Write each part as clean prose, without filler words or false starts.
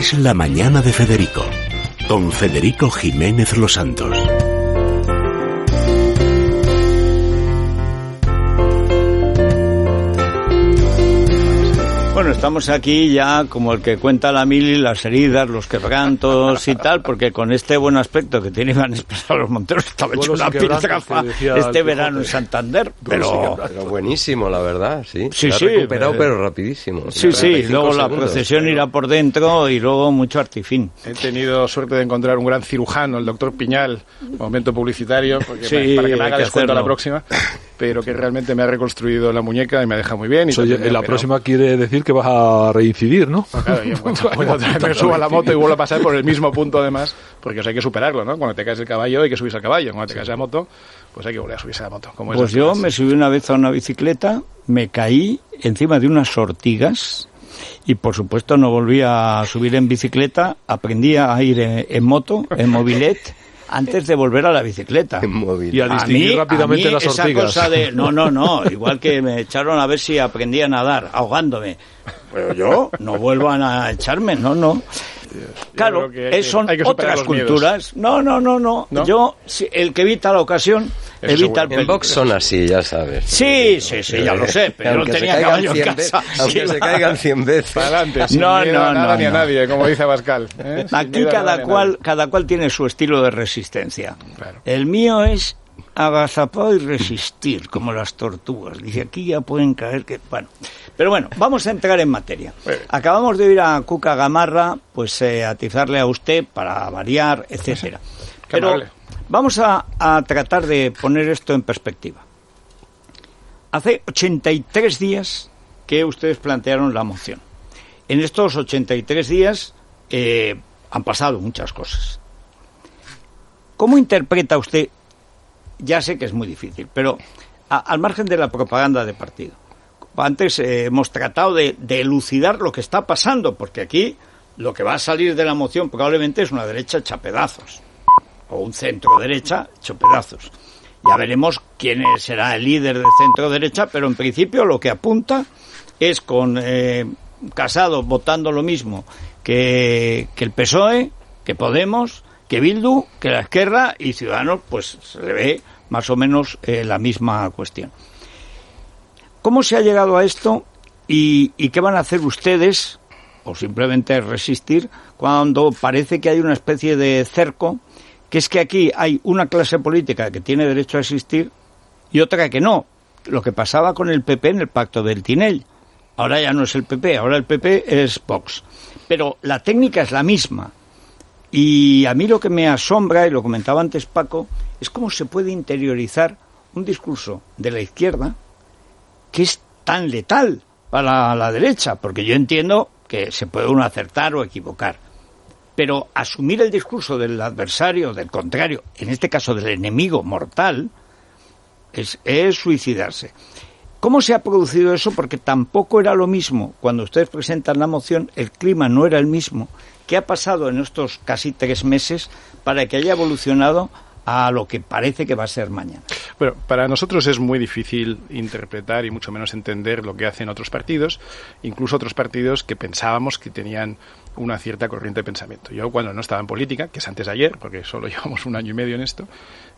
Es la mañana de Federico, con Federico Jiménez Los Santos. Bueno, estamos aquí ya como el que cuenta la mili, las heridas, los quebrantos y tal, porque con este buen aspecto que tiene Iván Espesa los Monteros, estaba hecho una piltrafa este verano en Santander, pero buenísimo, la verdad, sí. Sí, se ha recuperado, pero rapidísimo. Sí, luego la procesión irá por dentro y luego mucho artifín. He tenido suerte de encontrar un gran cirujano, el doctor Piñal, momento publicitario, porque para que me haga descuento a la próxima, pero que realmente me ha reconstruido la muñeca y me ha dejado muy bien. Y en la próxima quiere decir que vas a reincidir, ¿no? Pues claro, me subo a la moto y vuelvo a pasar por el mismo punto además, porque hay que superarlo, ¿no? Cuando te caes del caballo hay que subirse al caballo, cuando te caes de la moto, pues hay que volver a subirse a la moto. Pues yo me subí una vez a una bicicleta, me caí encima de unas ortigas y por supuesto no volví a subir en bicicleta, aprendí a ir en moto, en mobilet, antes de volver a la bicicleta. Y a distinguir rápidamente las esa ortigas. Cosa de, no, igual que me echaron a ver si aprendía a nadar, ahogándome. Pero yo no vuelvo a echarme, no. Claro, son otras culturas. No. Yo, el que evita la ocasión, evita el peligro. En box son así, ya sabes. Sí, ya lo sé, pero no tenía caballo en casa. Aunque se caigan 100 veces. Para adelante, sin miedo a nada ni a nadie, como dice Abascal. Aquí cada cual tiene su estilo de resistencia. Claro. El mío es agazapado y resistir, como las tortugas. Dice, aquí ya pueden caer que... Bueno, pero bueno, vamos a entrar en materia. Acabamos de oír a Cuca Gamarra, pues atizarle a usted para variar, etcétera. Pero vamos a tratar de poner esto en perspectiva. Hace 83 días que ustedes plantearon la moción. En estos 83 días han pasado muchas cosas. ¿Cómo interpreta usted? Ya sé que es muy difícil, pero al margen de la propaganda de partido, antes hemos tratado de elucidar lo que está pasando, porque aquí lo que va a salir de la moción probablemente es una derecha hecha pedazos, o un centro derecha hecho pedazos. Ya veremos quién será el líder de centro derecha, pero en principio lo que apunta es con Casado votando lo mismo que el PSOE, que Podemos, que Bildu, que la Esquerra y Ciudadanos, pues se le ve más o menos la misma cuestión. ¿Cómo se ha llegado a esto y qué van a hacer ustedes, o simplemente resistir, cuando parece que hay una especie de cerco, que es que aquí hay una clase política que tiene derecho a existir y otra que no? Lo que pasaba con el PP en el pacto del Tinell. Ahora ya no es el PP, ahora el PP es Vox. Pero la técnica es la misma. Y a mí lo que me asombra, y lo comentaba antes Paco, es cómo se puede interiorizar un discurso de la izquierda que es tan letal para la derecha, porque yo entiendo que se puede uno acertar o equivocar, pero asumir el discurso del adversario, del contrario, en este caso del enemigo mortal, es suicidarse. ¿Cómo se ha producido eso? Porque tampoco era lo mismo cuando ustedes presentan la moción, el clima no era el mismo. ¿Qué ha pasado en estos casi 3 meses para que haya evolucionado a lo que parece que va a ser mañana? Bueno, para nosotros es muy difícil interpretar y mucho menos entender lo que hacen otros partidos, incluso otros partidos que pensábamos que tenían una cierta corriente de pensamiento. Yo cuando no estaba en política, que es antes de ayer, porque solo llevamos 1 año y medio en esto,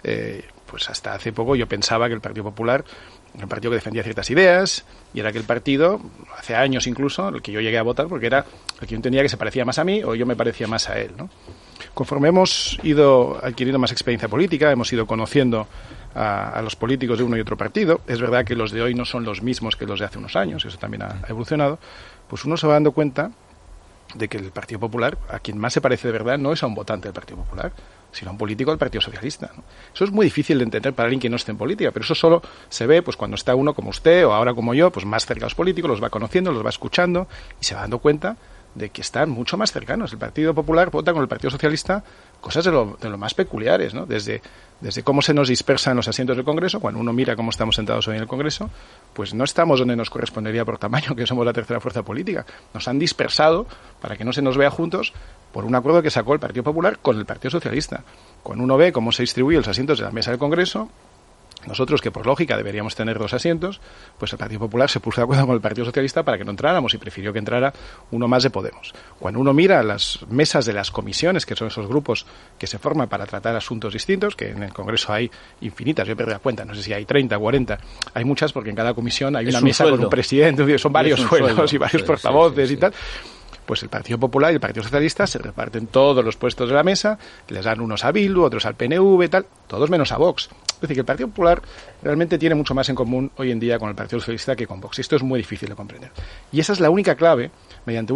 pues hasta hace poco yo pensaba que el Partido Popular era un partido que defendía ciertas ideas y era aquel partido, hace años incluso, el que yo llegué a votar porque era el que yo entendía que se parecía más a mí o yo me parecía más a él, ¿no? Conforme hemos ido adquiriendo más experiencia política, hemos ido conociendo a los políticos de uno y otro partido, es verdad que los de hoy no son los mismos que los de hace unos años, eso también ha evolucionado, pues uno se va dando cuenta de que el Partido Popular, a quien más se parece de verdad, no es a un votante del Partido Popular, sino a un político del Partido Socialista, ¿no? Eso es muy difícil de entender para alguien que no esté en política, pero eso solo se ve pues cuando está uno como usted o ahora como yo, pues más cerca de los políticos, los va conociendo, los va escuchando y se va dando cuenta de que están mucho más cercanos. El Partido Popular vota con el Partido Socialista cosas de lo más peculiares, ¿no? Desde cómo se nos dispersan los asientos del Congreso, cuando uno mira cómo estamos sentados hoy en el Congreso, pues no estamos donde nos correspondería por tamaño, que somos la tercera fuerza política. Nos han dispersado para que no se nos vea juntos por un acuerdo que sacó el Partido Popular con el Partido Socialista. Cuando uno ve cómo se distribuyen los asientos de la mesa del Congreso, Nosotros, que por lógica deberíamos tener 2 asientos, pues el Partido Popular se puso de acuerdo con el Partido Socialista para que no entráramos y prefirió que entrara uno más de Podemos. Cuando uno mira las mesas de las comisiones, que son esos grupos que se forman para tratar asuntos distintos, que en el Congreso hay infinitas, yo he perdido la cuenta, no sé si hay 30, 40, hay muchas porque en cada comisión hay una mesa con un presidente, son varios sueldos y varios portavoces y tal. Pues el Partido Popular y el Partido Socialista se reparten todos los puestos de la mesa, les dan unos a Bildu, otros al PNV, tal, todos menos a Vox. Es decir, que el Partido Popular realmente tiene mucho más en común hoy en día con el Partido Socialista que con Vox. Y esto es muy difícil de comprender. Y esa es la única clave mediante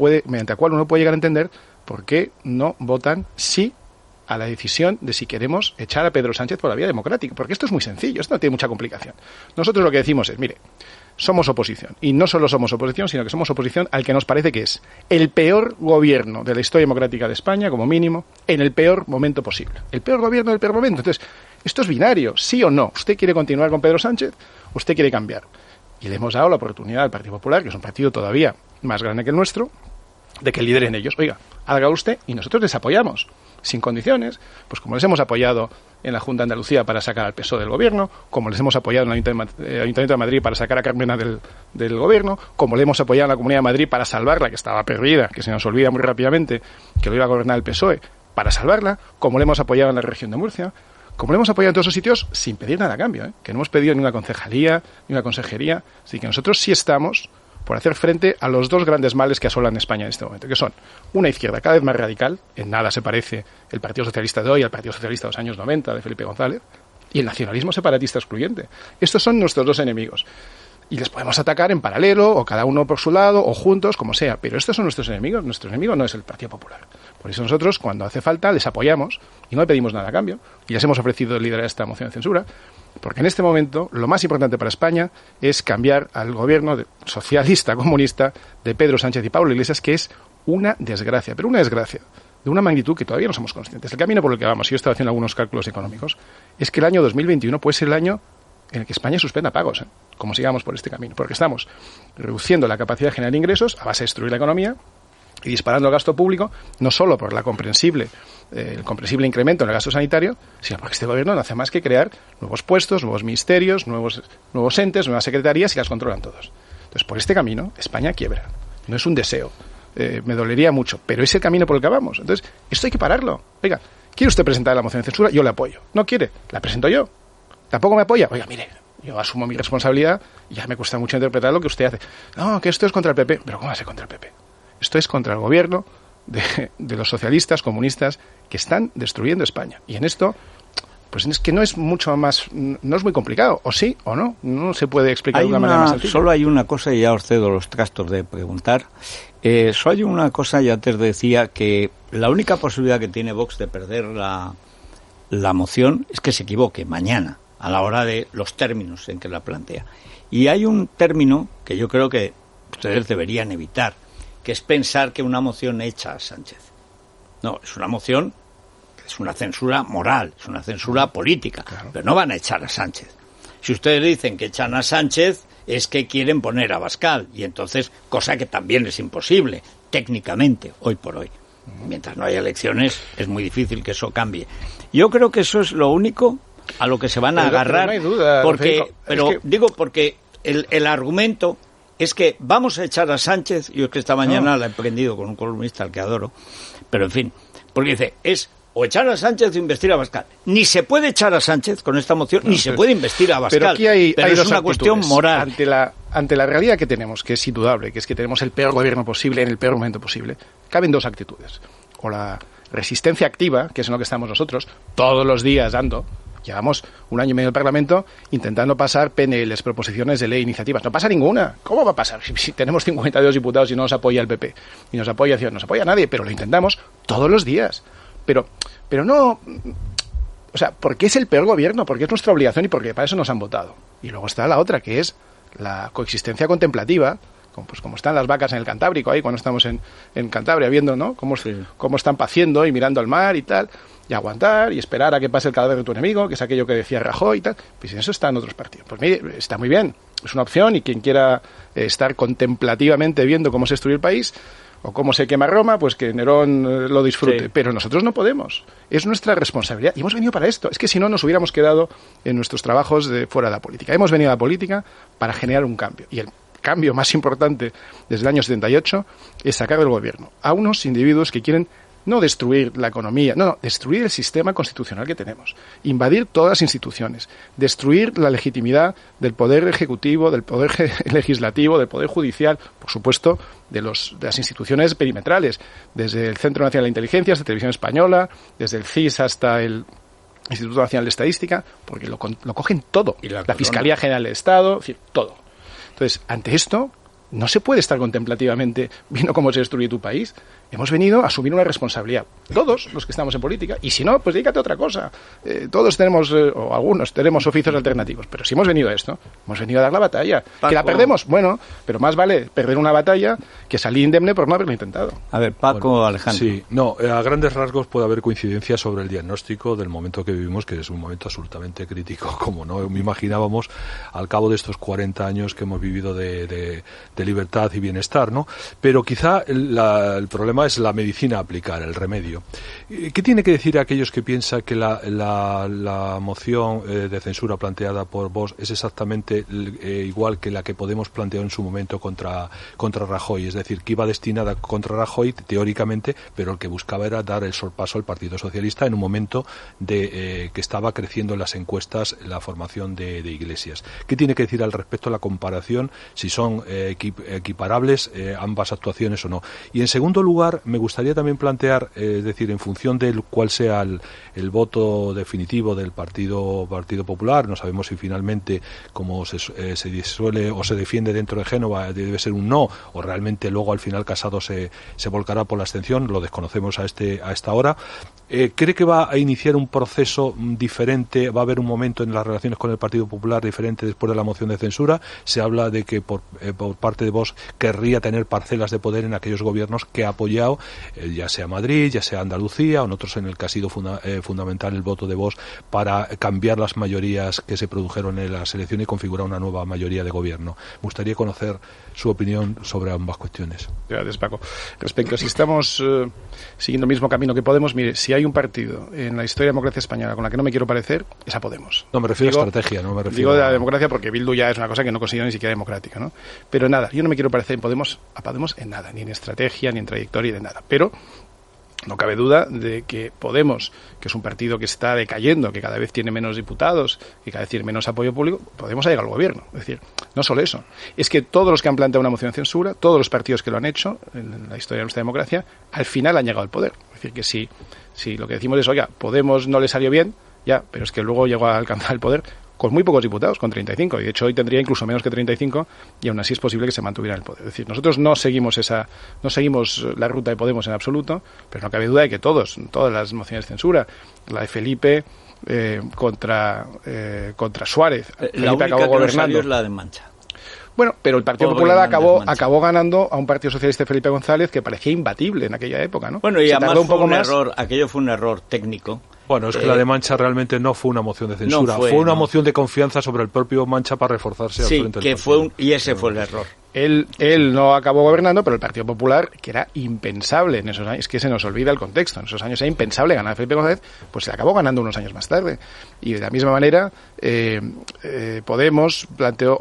la cual uno puede llegar a entender por qué no votan sí a la decisión de si queremos echar a Pedro Sánchez por la vía democrática. Porque esto es muy sencillo, esto no tiene mucha complicación. Nosotros lo que decimos es, mire, somos oposición. Y no solo somos oposición, sino que somos oposición al que nos parece que es el peor gobierno de la historia democrática de España, como mínimo, en el peor momento posible. El peor gobierno del peor momento. Entonces, esto es binario, sí o no. ¿Usted quiere continuar con Pedro Sánchez? ¿Usted quiere cambiar? Y le hemos dado la oportunidad al Partido Popular, que es un partido todavía más grande que el nuestro, de que lideren ellos. Oiga, haga usted y nosotros les apoyamos. Sin condiciones, pues como les hemos apoyado en la Junta de Andalucía para sacar al PSOE del gobierno, como les hemos apoyado en el Ayuntamiento de Madrid para sacar a Carmena del gobierno, como le hemos apoyado en la Comunidad de Madrid para salvarla, que estaba perdida, que se nos olvida muy rápidamente, que lo iba a gobernar el PSOE, para salvarla, como le hemos apoyado en la región de Murcia, como le hemos apoyado en todos esos sitios sin pedir nada a cambio, que no hemos pedido ni una concejalía, ni una consejería, así que nosotros sí estamos por hacer frente a los 2 grandes males que asolan España en este momento, que son una izquierda cada vez más radical, en nada se parece el Partido Socialista de hoy al Partido Socialista de los años 90 de Felipe González, y el nacionalismo separatista excluyente. Estos son nuestros 2 enemigos. Y les podemos atacar en paralelo, o cada uno por su lado, o juntos, como sea. Pero estos son nuestros enemigos. Nuestro enemigo no es el Partido Popular. Por eso nosotros, cuando hace falta, les apoyamos y no le pedimos nada a cambio. Y les hemos ofrecido liderar esta moción de censura. Porque en este momento, lo más importante para España es cambiar al gobierno socialista, comunista, de Pedro Sánchez y Pablo Iglesias, que es una desgracia. Pero una desgracia de una magnitud que todavía no somos conscientes. El camino por el que vamos, y yo he estado haciendo algunos cálculos económicos, es que el año 2021 puede ser el año en el que España suspenda pagos, como sigamos por este camino, porque estamos reduciendo la capacidad de generar ingresos a base de destruir la economía y disparando el gasto público, no solo por el comprensible incremento en el gasto sanitario, sino porque este gobierno no hace más que crear nuevos puestos, nuevos ministerios, nuevos entes, nuevas secretarías y las controlan todos. Entonces, por este camino, España quiebra. No es un deseo, me dolería mucho, pero es el camino por el que vamos. Entonces, esto hay que pararlo. Oiga, ¿quiere usted presentar la moción de censura? Yo le apoyo. ¿No quiere? La presento yo. ¿Tampoco me apoya? Oiga, mire, yo asumo mi responsabilidad y ya me cuesta mucho interpretar lo que usted hace. No, que esto es contra el PP. ¿Pero cómo va a ser contra el PP? Esto es contra el gobierno de los socialistas, comunistas, que están destruyendo España. Y en esto, pues es que no es mucho más, no es muy complicado. O sí o no. No se puede explicar de una manera más sencilla. Solo hay una cosa, y ya os cedo los trastos de preguntar. Solo hay una cosa, ya te decía, que la única posibilidad que tiene Vox de perder la moción es que se equivoque mañana, a la hora de los términos en que la plantea. Y hay un término que yo creo que ustedes deberían evitar, que es pensar que una moción echa a Sánchez. No, es una moción, es una censura moral, es una censura política, claro. Pero no van a echar a Sánchez. Si ustedes dicen que echan a Sánchez, es que quieren poner a Abascal, y entonces, cosa que también es imposible, técnicamente, hoy por hoy. Mientras no haya elecciones, es muy difícil que eso cambie. Yo creo que eso es lo único a lo que se van a agarrar, no hay duda, porque el argumento es que vamos a echar a Sánchez. Yo es que esta mañana la he aprendido con un columnista al que adoro, pero en fin, porque dice, es o echar a Sánchez o investir a Abascal. Ni se puede echar a Sánchez con esta moción, ni se puede investir a Abascal. Pero aquí hay es una cuestión moral. Ante la realidad que tenemos, que es indudable, que es que tenemos el peor gobierno posible en el peor momento posible, caben 2 actitudes. O la resistencia activa, que es en lo que estamos nosotros, todos los días dando. Llevamos 1 año y medio en el Parlamento intentando pasar PNLs, proposiciones de ley, iniciativas. No pasa ninguna. ¿Cómo va a pasar? Si tenemos 52 diputados y no nos apoya el PP, y nos apoya nadie, pero lo intentamos todos los días. Pero no, o sea, porque es el peor gobierno, porque es nuestra obligación y porque para eso nos han votado. Y luego está la otra, que es la coexistencia contemplativa, como están las vacas en el Cantábrico, ahí cuando estamos en Cantabria viendo, ¿no? Cómo están paciendo y mirando al mar y tal, y aguantar y esperar a que pase el cadáver de tu enemigo, que es aquello que decía Rajoy y tal. Pues eso está en otros partidos. Pues mire, está muy bien, es una opción, y quien quiera estar contemplativamente viendo cómo se destruye el país, o cómo se quema Roma, pues que Nerón lo disfrute. Sí. Pero nosotros no podemos. Es nuestra responsabilidad. Y hemos venido para esto. Es que si no, nos hubiéramos quedado en nuestros trabajos de fuera de la política. Hemos venido a la política para generar un cambio. Y el cambio más importante desde el año 78 es sacar del gobierno a unos individuos que quieren no destruir la economía, no, destruir el sistema constitucional que tenemos, invadir todas las instituciones, destruir la legitimidad del poder ejecutivo, del poder legislativo, del poder judicial, por supuesto, de las instituciones perimetrales, desde el Centro Nacional de Inteligencia hasta Televisión Española, desde el CIS hasta el Instituto Nacional de Estadística, porque lo cogen todo, y la Fiscalía General del Estado, es decir, todo. Entonces, ante esto, no se puede estar contemplativamente viendo cómo se destruye tu país. Hemos venido a asumir una responsabilidad. Todos los que estamos en política. Y si no, pues dedícate a otra cosa. Todos tenemos, o algunos, tenemos oficios alternativos. Pero si hemos venido a esto, hemos venido a dar la batalla. Paco. ¿Que la perdemos? Bueno, pero más vale perder una batalla que salir indemne por no haberlo intentado. A ver, Paco, bueno, Alejandro. Sí, no, a grandes rasgos puede haber coincidencia sobre el diagnóstico del momento que vivimos, que es un momento absolutamente crítico, como no me imaginábamos al cabo de estos 40 años que hemos vivido de libertad y bienestar, ¿no? Pero quizá el problema es la medicina a aplicar, el remedio. ¿Qué tiene que decir a aquellos que piensan que la moción de censura planteada por Vox es exactamente igual que la que Podemos planteó en su momento contra Rajoy? Es decir, que iba destinada contra Rajoy, teóricamente, pero el que buscaba era dar el sorpaso al Partido Socialista en un momento que estaba creciendo en las encuestas la formación de Iglesias. ¿Qué tiene que decir al respecto la comparación, si son equiparables ambas actuaciones o no? Y en segundo lugar, me gustaría también plantear, es decir, en función del cuál sea el voto definitivo del Partido Popular, no sabemos si finalmente, como se suele o se defiende dentro de Génova, debe ser un no, o realmente luego al final Casado se volcará por la abstención, lo desconocemos a esta hora. ¿Cree que va a iniciar un proceso diferente? ¿Va a haber un momento en las relaciones con el Partido Popular diferente después de la moción de censura? Se habla de que por parte de Vox querría tener parcelas de poder en aquellos gobiernos que ha apoyado, ya sea Madrid, ya sea Andalucía, o en otros en el que ha sido fundamental el voto de Vox para cambiar las mayorías que se produjeron en las elecciones y configurar una nueva mayoría de gobierno. Me gustaría conocer su opinión sobre ambas cuestiones. Gracias, Paco. Respecto a si estamos siguiendo el mismo camino que Podemos, mire, si hay un partido en la historia de la democracia española con la que no me quiero parecer, es a Podemos. No, me refiero a estrategia, no me refiero digo de la democracia porque Bildu ya es una cosa que no considero ni siquiera democrática, ¿no? Pero nada, yo no me quiero parecer a Podemos en nada, ni en estrategia, ni en trayectoria, de nada. Pero no cabe duda de que Podemos, que es un partido que está decayendo, que cada vez tiene menos diputados, que cada vez tiene menos apoyo público, Podemos ha llegado al gobierno. Es decir, no solo eso, es que todos los que han planteado una moción de censura, todos los partidos que lo han hecho en la historia de nuestra democracia, al final han llegado al poder. Es decir, que si lo que decimos es, oiga, Podemos no le salió bien, ya, pero es que luego llegó a alcanzar el poder con muy pocos diputados, con 35, y de hecho hoy tendría incluso menos que 35, y aún así es posible que se mantuviera en el poder. Es decir, nosotros no seguimos la ruta de Podemos en absoluto, pero no cabe duda de que todas las mociones de censura, la de Felipe contra Suárez, la única acabó gobernando. Es la de Mancha. Bueno, pero el Partido Popular acabó ganando a un Partido Socialista de Felipe González que parecía imbatible en aquella época, ¿no? Bueno, y además aquello fue un error técnico. Bueno, es que la de Mancha realmente no fue una moción de censura, fue una moción de confianza sobre el propio Mancha para reforzarse al frente del partido. Y ese fue el error. Él no acabó gobernando, pero el Partido Popular, que era impensable en esos años, es que se nos olvida el contexto, en esos años era impensable ganar a Felipe González, pues se acabó ganando unos años más tarde. Y de la misma manera, Podemos planteó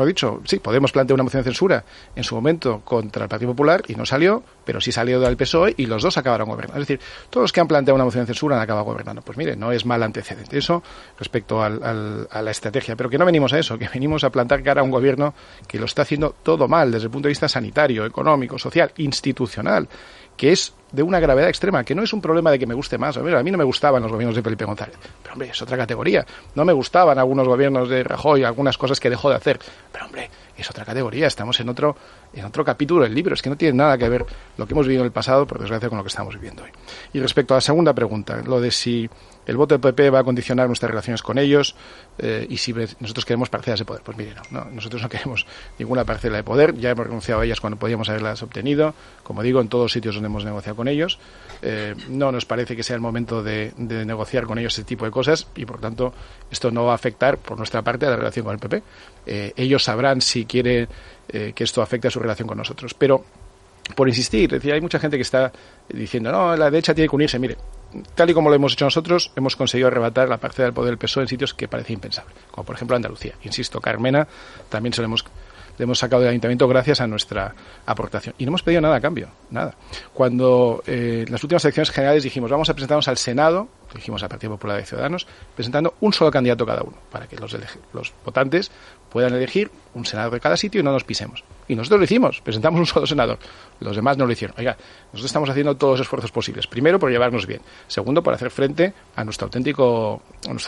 una moción de censura en su momento contra el Partido Popular y no salió, pero sí salió del PSOE y los dos acabaron gobernando. Es decir, todos los que han planteado una moción de censura han acabado gobernando. Pues mire, no es mal antecedente eso respecto a la estrategia, pero que no venimos a eso, que venimos a plantar cara a un gobierno que lo está haciendo todo mal desde el punto de vista sanitario, económico, social, institucional, que es de una gravedad extrema, que no es un problema de que me guste más. A mí no me gustaban los gobiernos de Felipe González, pero hombre, es otra categoría. No me gustaban algunos gobiernos de Rajoy, algunas cosas que dejó de hacer, pero hombre, es otra categoría. Estamos en otro capítulo del libro. Es que no tiene nada que ver lo que hemos vivido en el pasado, por desgracia, con lo que estamos viviendo hoy. Y respecto a la segunda pregunta, lo de si el voto del PP va a condicionar nuestras relaciones con ellos y si nosotros queremos parcelas de poder. Pues mire, no, nosotros no queremos ninguna parcela de poder. Ya hemos renunciado a ellas cuando podíamos haberlas obtenido. Como digo, en todos los sitios donde hemos negociado con ellos. No nos parece que sea el momento de negociar con ellos ese tipo de cosas y, por tanto, esto no va a afectar, por nuestra parte, a la relación con el PP. Ellos sabrán si quieren que esto afecte a su relación con nosotros. Pero por insistir. Es decir, hay mucha gente que está diciendo, no, la derecha tiene que unirse. Mire, tal y como lo hemos hecho nosotros, hemos conseguido arrebatar la parcela del poder del PSOE en sitios que parecía impensable, como por ejemplo Andalucía. Insisto, Carmena también le hemos sacado del ayuntamiento gracias a nuestra aportación. Y no hemos pedido nada a cambio, nada. Cuando en las últimas elecciones generales dijimos, vamos a presentarnos al Senado, dijimos al Partido Popular de Ciudadanos, presentando un solo candidato cada uno, para que los votantes puedan elegir un senador de cada sitio y no nos pisemos. Y nosotros lo hicimos, presentamos un solo senador. Los demás no lo hicieron. Oiga, nosotros estamos haciendo todos los esfuerzos posibles. Primero, por llevarnos bien. Segundo, por hacer frente a nuestro auténtico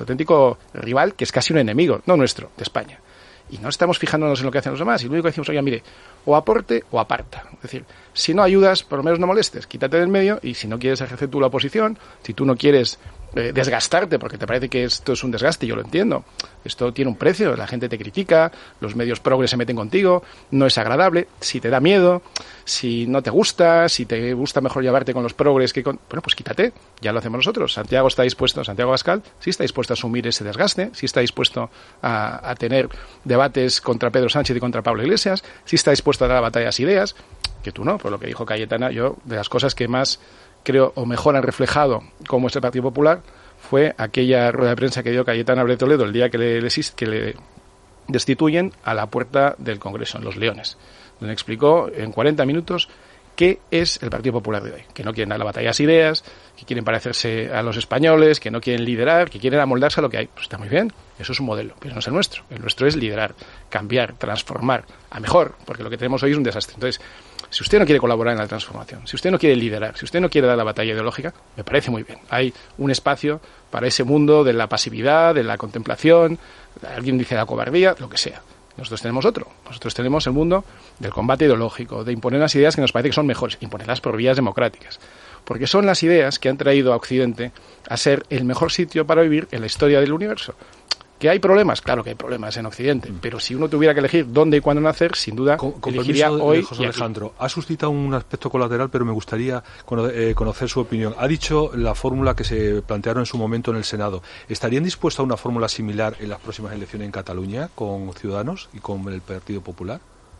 rival, que es casi un enemigo, no nuestro, de España. Y no estamos fijándonos en lo que hacen los demás. Y lo único que decimos, oiga, mire, o aporte o aparta. Es decir, si no ayudas, por lo menos no molestes. Quítate del medio y si no quieres ejercer tú la oposición, si tú no quieres desgastarte, porque te parece que esto es un desgaste, yo lo entiendo. Esto tiene un precio, la gente te critica, los medios progres se meten contigo, no es agradable. Si te da miedo, si no te gusta, si te gusta mejor llevarte con los progres que con... Bueno, pues quítate, ya lo hacemos nosotros. Santiago Abascal, sí está dispuesto a asumir ese desgaste, sí está dispuesto a tener debates contra Pedro Sánchez y contra Pablo Iglesias, sí está dispuesto a dar batallas ideas, que tú no, por lo que dijo Cayetana. Yo, de las cosas que más creo o mejor han reflejado cómo es el Partido Popular fue aquella rueda de prensa que dio Cayetana Álvarez Toledo el día que le destituyen a la puerta del Congreso, en Los Leones, donde explicó en 40 minutos qué es el Partido Popular de hoy, que no quieren dar la batalla a las ideas, que quieren parecerse a los españoles, que no quieren liderar, que quieren amoldarse a lo que hay. Pues está muy bien, eso es un modelo, pero no es el nuestro. El nuestro es liderar, cambiar, transformar a mejor, porque lo que tenemos hoy es un desastre. Entonces, si usted no quiere colaborar en la transformación, si usted no quiere liderar, si usted no quiere dar la batalla ideológica, me parece muy bien. Hay un espacio para ese mundo de la pasividad, de la contemplación, alguien dice la cobardía, lo que sea. Nosotros tenemos otro. Nosotros tenemos el mundo del combate ideológico, de imponer las ideas que nos parece que son mejores, imponerlas por vías democráticas. Porque son las ideas que han traído a Occidente a ser el mejor sitio para vivir en la historia del universo. ¿Que hay problemas? Claro que hay problemas en Occidente, pero si uno tuviera que elegir dónde y cuándo nacer, sin duda elegiría hoy. José Alejandro, ha suscitado un aspecto colateral, pero me gustaría conocer su opinión. Ha dicho la fórmula que se plantearon en su momento en el Senado. ¿Estarían dispuestos a una fórmula similar en las próximas elecciones en Cataluña con Ciudadanos y con el Partido Popular?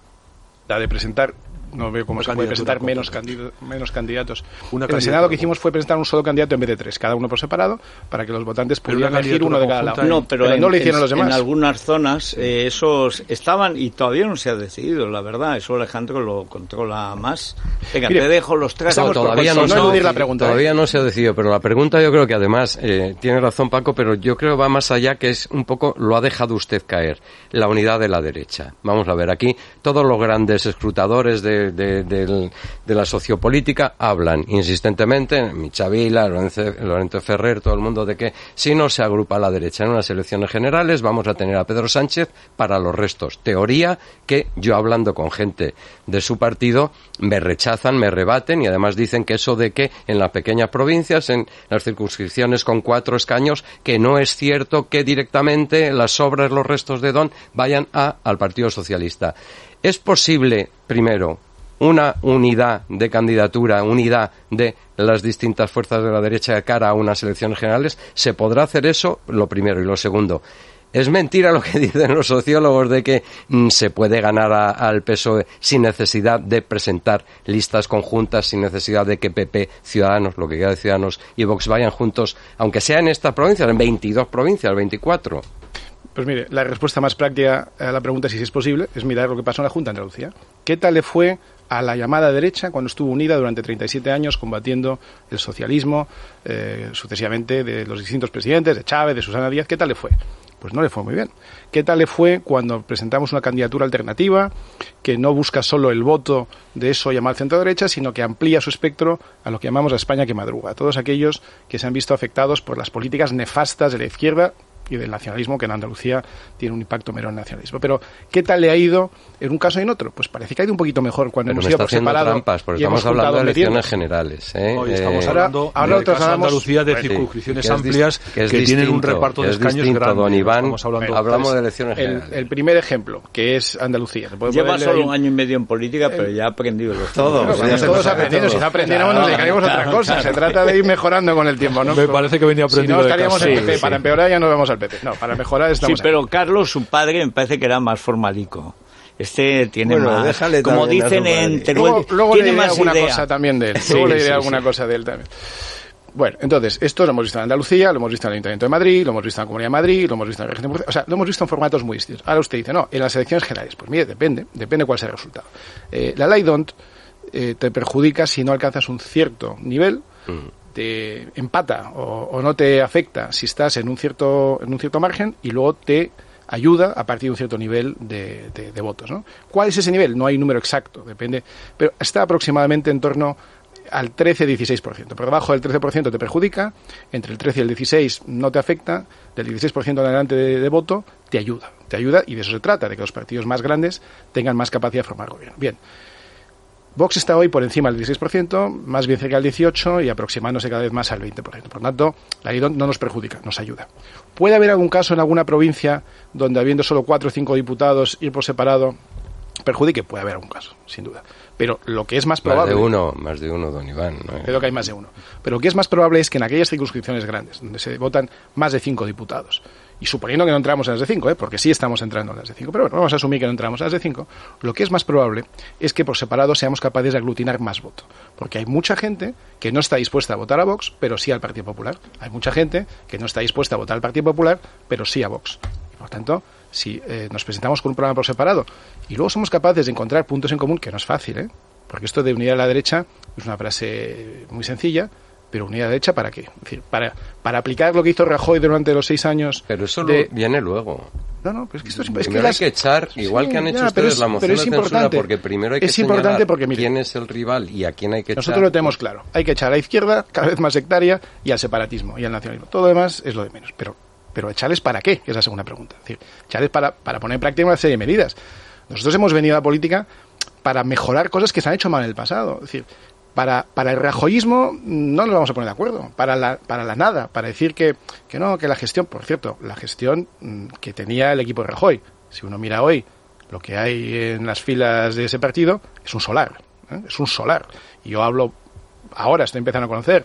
La de presentar... No veo cómo se puede presentar menos candidatos. En el Senado que hicimos fue presentar un solo candidato en vez de tres, cada uno por separado, para que los votantes pudieran elegir uno de cada lado. No, pero no lo hicieron los demás. En algunas zonas esos estaban y todavía no se ha decidido, la verdad. Eso Alejandro lo controla más. Venga, mire, te dejo los tres. Todavía no se ha decidido, pero la pregunta yo creo que además tiene razón Paco, pero yo creo va más allá, que es un poco, lo ha dejado usted caer, la unidad de la derecha. Vamos a ver, aquí todos los grandes escrutadores de la sociopolítica hablan insistentemente, Michavila, Lorenzo Ferrer, todo el mundo, de que si no se agrupa la derecha en unas elecciones generales vamos a tener a Pedro Sánchez para los restos. Teoría que yo, hablando con gente de su partido, me rechazan, me rebaten, y además dicen que eso de que en las pequeñas provincias, en las circunscripciones con 4 escaños, que no es cierto que directamente las sobras, los restos de Don vayan al Partido Socialista. ¿Es posible, primero, una unidad de candidatura, unidad de las distintas fuerzas de la derecha de cara a unas elecciones generales? ¿Se podrá hacer eso? Lo primero. Y lo segundo, ¿es mentira lo que dicen los sociólogos de que se puede ganar al PSOE sin necesidad de presentar listas conjuntas, sin necesidad de que PP, Ciudadanos, lo que queda de Ciudadanos y Vox vayan juntos, aunque sea en estas provincias, en 22 provincias, 24? Pues mire, la respuesta más práctica a la pregunta si es posible es mirar lo que pasó en la Junta de Andalucía. ¿Qué tal le fue a la llamada derecha cuando estuvo unida durante 37 años combatiendo el socialismo sucesivamente de los distintos presidentes, de Chávez, de Susana Díaz? ¿Qué tal le fue? Pues no le fue muy bien. ¿Qué tal le fue cuando presentamos una candidatura alternativa que no busca solo el voto de eso llamado centro-derecha, sino que amplía su espectro a lo que llamamos la España que madruga? A todos aquellos que se han visto afectados por las políticas nefastas de la izquierda y del nacionalismo, que en Andalucía tiene un impacto menor en el nacionalismo. Pero, ¿qué tal le ha ido en un caso y en otro? Pues parece que ha ido un poquito mejor cuando hemos ido por separado. Trampas, porque estamos hablando de elecciones generales. Hoy estamos hablando en el caso de Andalucía de circunscripciones amplias que tienen un reparto de escaños grande. Don Iván, hablamos de elecciones generales. El primer ejemplo, que es Andalucía. Lleva solo un año y medio en política, pero ya ha aprendido los todos. Todos aprendiendo. Si no aprendiéramos, nos dedicaríamos a otra cosa. Se trata de ir mejorando con el tiempo, ¿no? Me parece que venía aprendiendo. Si no, estaríamos en PP. Para empeorar ya no vamos al PP. No, para mejorar estamos pero Carlos, su padre, me parece que era más formalico. Este tiene Bueno, más, déjale como también a dicen su madre. en Teruel, Luego tiene le diré más alguna idea. cosa también de él. Sí, Luego le diré sí, alguna sí. cosa de él también. Bueno, entonces, esto lo hemos visto en Andalucía, lo hemos visto en el Ayuntamiento de Madrid, lo hemos visto en la Comunidad de Madrid, lo hemos visto en la Región de Murcia, o sea, lo hemos visto en formatos muy distintos. Ahora usted dice, no, en las elecciones generales, pues mire, depende cuál sea el resultado. La ley DONT te perjudica si no alcanzas un cierto nivel, te empata o no te afecta si estás en un cierto margen y luego te ayuda a partir de un cierto nivel de votos, ¿no? ¿Cuál es ese nivel? No hay número exacto, depende, pero está aproximadamente en torno al 13-16%. Por debajo del 13% te perjudica, entre el 13 y el 16 no te afecta, del 16% en adelante de voto te ayuda y de eso se trata, de que los partidos más grandes tengan más capacidad de formar gobierno. Bien. Vox está hoy por encima del 16%, más bien cerca del 18% y aproximándose cada vez más al 20%. Por lo tanto, la ley no nos perjudica, nos ayuda. ¿Puede haber algún caso en alguna provincia donde habiendo solo 4 o 5 diputados ir por separado perjudique? Puede haber algún caso, sin duda. Pero lo que es más probable... Más de uno, don Iván. ¿No? Creo que hay más de uno. Pero lo que es más probable es que en aquellas circunscripciones grandes, donde se votan más de 5 diputados, y suponiendo que no entramos en las de 5, porque sí estamos entrando en las de 5, pero bueno, vamos a asumir que no entramos en las de 5, lo que es más probable es que por separado seamos capaces de aglutinar más voto. Porque hay mucha gente que no está dispuesta a votar a Vox, pero sí al Partido Popular. Hay mucha gente que no está dispuesta a votar al Partido Popular, pero sí a Vox. Y por tanto, si nos presentamos con un programa por separado y luego somos capaces de encontrar puntos en común, que no es fácil, porque esto de unidad a la derecha es una frase muy sencilla, pero unidad a la derecha ¿para qué? Es decir, para aplicar lo que hizo Rajoy durante los 6 años... Pero eso viene luego. No, pero es que esto es primero hay que echar, igual que han hecho ustedes la moción de censura, porque primero hay que señalar quién es el rival y a quién hay que echar. Nosotros lo tenemos claro. Hay que echar a la izquierda, cada vez más sectaria, y al separatismo y al nacionalismo. Todo lo demás es lo de menos. Pero echarles ¿para qué? Es la segunda pregunta. Es decir, echarles para poner en práctica una serie de medidas. Nosotros hemos venido a la política para mejorar cosas que se han hecho mal en el pasado. Es decir, para el rajoyismo no nos vamos a poner de acuerdo. Para la nada, para decir que no, que la gestión, por cierto, la gestión que tenía el equipo de Rajoy. Si uno mira hoy lo que hay en las filas de ese partido, es un solar. Es un solar. Y yo ahora estoy empezando a conocer